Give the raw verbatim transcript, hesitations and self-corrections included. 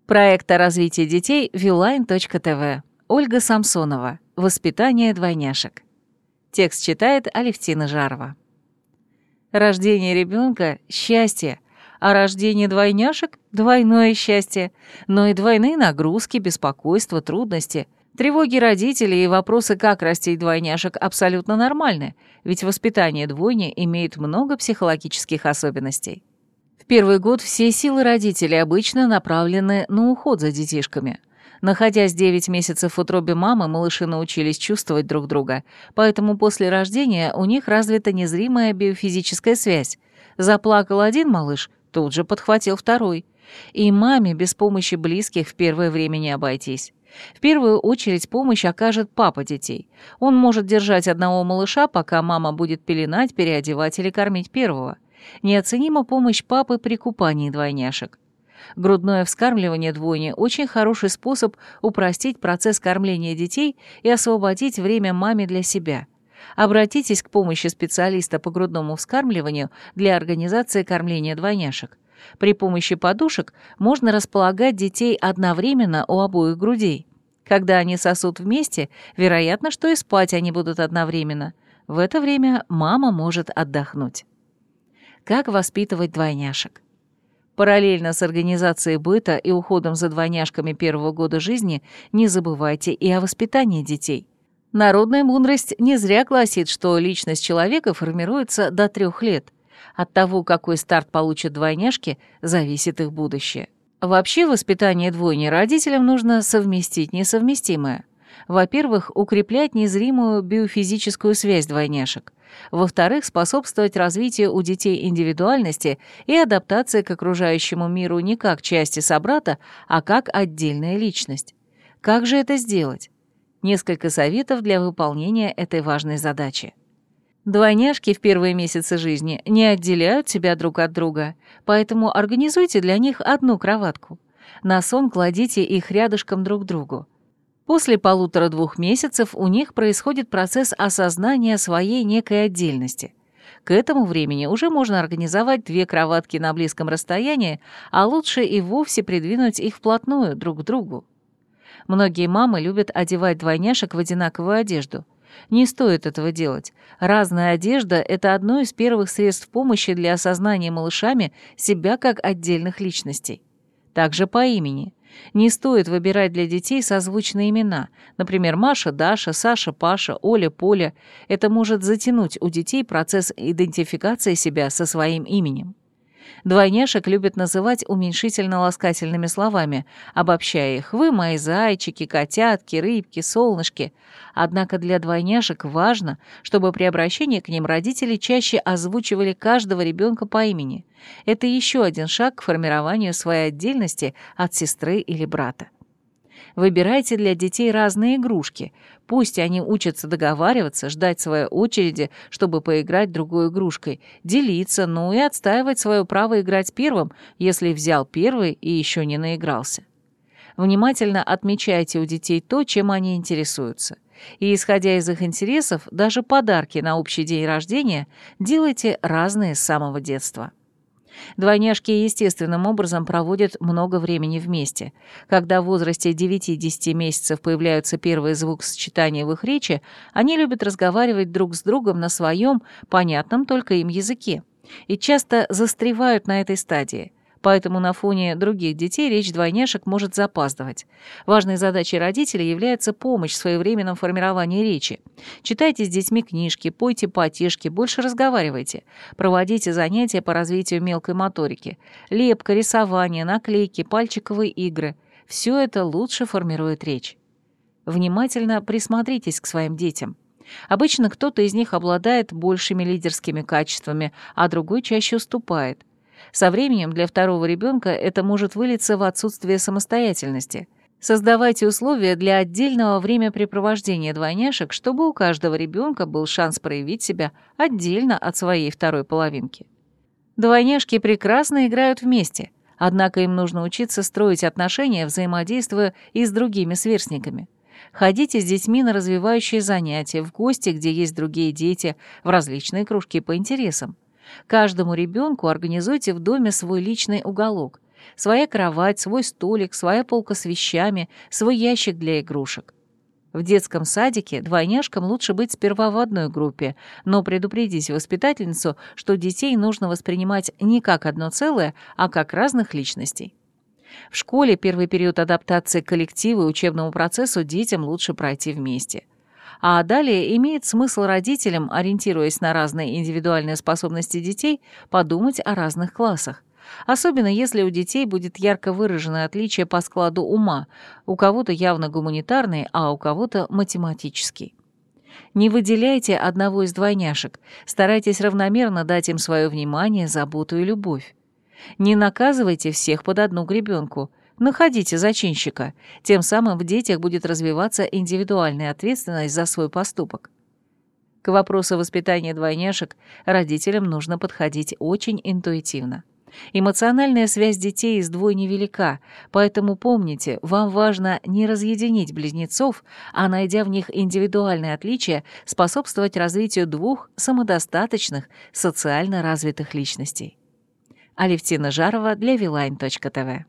Проект о развитии детей Вилайн точка тэ вэ. Ольга Самсонова. Воспитание двойняшек. Текст читает Алевтина Жарова. Рождение ребенка – счастье, а рождение двойняшек – двойное счастье, но и двойные нагрузки, беспокойства, трудности, тревоги родителей и вопросы, как растить двойняшек, абсолютно нормальны, ведь воспитание двойни имеет много психологических особенностей. В первый год все силы родителей обычно направлены на уход за детишками. Находясь девять месяцев в утробе мамы, малыши научились чувствовать друг друга, поэтому после рождения у них развита незримая биофизическая связь. Заплакал один малыш, тут же подхватил второй. И маме без помощи близких в первое время не обойтись. В первую очередь помощь окажет папа детей. Он может держать одного малыша, пока мама будет пеленать, переодевать или кормить первого. Неоценима помощь папы при купании двойняшек. Грудное вскармливание двойни – очень хороший способ упростить процесс кормления детей и освободить время маме для себя. Обратитесь к помощи специалиста по грудному вскармливанию для организации кормления двойняшек. При помощи подушек можно располагать детей одновременно у обоих грудей. Когда они сосут вместе, вероятно, что и спать они будут одновременно. В это время мама может отдохнуть. Как воспитывать двойняшек? Параллельно с организацией быта и уходом за двойняшками первого года жизни не забывайте и о воспитании детей. Народная мудрость не зря гласит, что личность человека формируется до трех лет. От того, какой старт получат двойняшки, зависит их будущее. Вообще, воспитание двойни родителям нужно совместить несовместимое. Во-первых, укреплять незримую биофизическую связь двойняшек. Во-вторых, способствовать развитию у детей индивидуальности и адаптации к окружающему миру не как части собрата, а как отдельная личность. Как же это сделать? Несколько советов для выполнения этой важной задачи. Двойняшки в первые месяцы жизни не отделяют себя друг от друга, поэтому организуйте для них одну кроватку. На сон кладите их рядышком друг к другу. После полутора-двух месяцев у них происходит процесс осознания своей некой отдельности. К этому времени уже можно организовать две кроватки на близком расстоянии, а лучше и вовсе придвинуть их вплотную друг к другу. Многие мамы любят одевать двойняшек в одинаковую одежду. Не стоит этого делать. Разная одежда – это одно из первых средств помощи для осознания малышами себя как отдельных личностей. Также по имени. Не стоит выбирать для детей созвучные имена, например, Маша, Даша, Саша, Паша, Оля, Поля. Это может затянуть у детей процесс идентификации себя со своим именем. Двойняшек любят называть уменьшительно-ласкательными словами, обобщая их: «Вы мои зайчики, котятки, рыбки, солнышки». Однако для двойняшек важно, чтобы при обращении к ним родители чаще озвучивали каждого ребенка по имени. Это еще один шаг к формированию своей отдельности от сестры или брата. Выбирайте для детей разные игрушки. Пусть они учатся договариваться, ждать своей очереди, чтобы поиграть другой игрушкой, делиться, ну и отстаивать свое право играть первым, если взял первый и еще не наигрался. Внимательно отмечайте у детей то, чем они интересуются. И, исходя из их интересов, даже подарки на общий день рождения делайте разные с самого детства. Двойняшки естественным образом проводят много времени вместе. Когда в возрасте девяти-десяти месяцев появляются первые звукосочетания в их речи, они любят разговаривать друг с другом на своем, понятном только им языке, и часто застревают на этой стадии. Поэтому на фоне других детей речь двойняшек может запаздывать. Важной задачей родителей является помощь в своевременном формировании речи. Читайте с детьми книжки, пойте потешки, больше разговаривайте. Проводите занятия по развитию мелкой моторики. Лепка, рисование, наклейки, пальчиковые игры. Все это лучше формирует речь. Внимательно присмотритесь к своим детям. Обычно кто-то из них обладает большими лидерскими качествами, а другой чаще уступает. Со временем для второго ребенка это может вылиться в отсутствие самостоятельности. Создавайте условия для отдельного времяпрепровождения двойняшек, чтобы у каждого ребенка был шанс проявить себя отдельно от своей второй половинки. Двойняшки прекрасно играют вместе, однако им нужно учиться строить отношения, взаимодействуя и с другими сверстниками. Ходите с детьми на развивающие занятия, в гости, где есть другие дети, в различные кружки по интересам. Каждому ребенку организуйте в доме свой личный уголок. Своя кровать, свой столик, своя полка с вещами, свой ящик для игрушек. В детском садике двойняшкам лучше быть сперва в одной группе, но предупредите воспитательницу, что детей нужно воспринимать не как одно целое, а как разных личностей. В школе первый период адаптации к коллективу и учебному процессу детям лучше пройти вместе. А далее имеет смысл родителям, ориентируясь на разные индивидуальные способности детей, подумать о разных классах. Особенно если у детей будет ярко выраженное отличие по складу ума, у кого-то явно гуманитарный, а у кого-то математический. Не выделяйте одного из двойняшек, старайтесь равномерно дать им свое внимание, заботу и любовь. Не наказывайте всех под одну гребенку, находите зачинщика, тем самым в детях будет развиваться индивидуальная ответственность за свой поступок. К вопросу воспитания двойняшек родителям нужно подходить очень интуитивно. Эмоциональная связь детей с двой невелика, поэтому помните, вам важно не разъединить близнецов, а, найдя в них индивидуальные отличия, способствовать развитию двух самодостаточных, социально развитых личностей. Алевтина Жарова для Вилайн точка тэ вэ